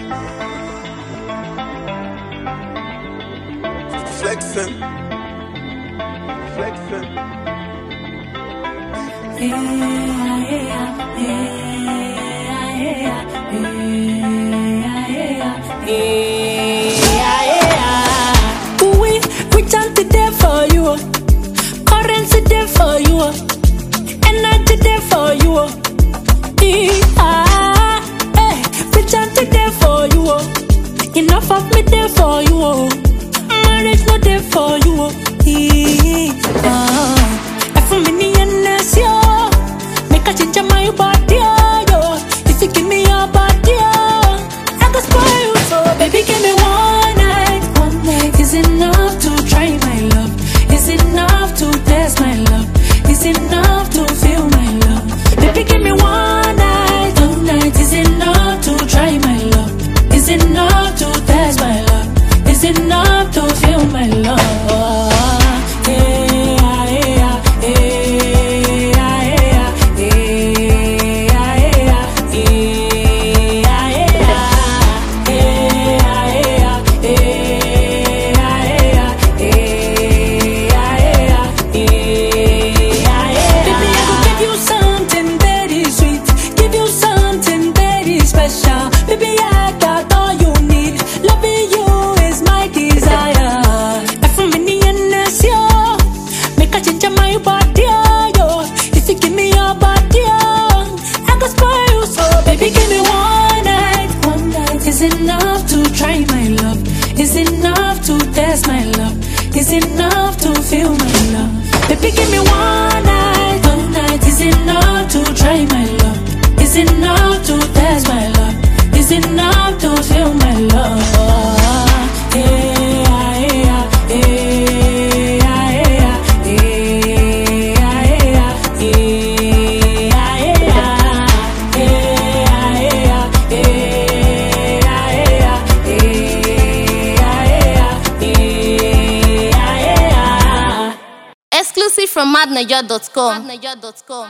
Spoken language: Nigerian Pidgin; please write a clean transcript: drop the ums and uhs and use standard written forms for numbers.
Flexing. Flexing. We chant today for you, currency there for you, energy there for you. We chant today for you, enough of me there for you. Marriage not there for you. For me and yo, make a change my body, yo. If you give me your body, I can spoil you. So baby, give me one night. One night is enough to try my love. Is enough to test my love. Is enough to feel my love. Baby, give me one night. One night is enough to try my love. Is enough to test my love. Is enough to feel my love. Is enough to test my love. Is enough to feel my love. Baby, give me one night. One night is enough to try my love. Is enough to test my love. Is enough to feel my love. Exclusive from madniger.com.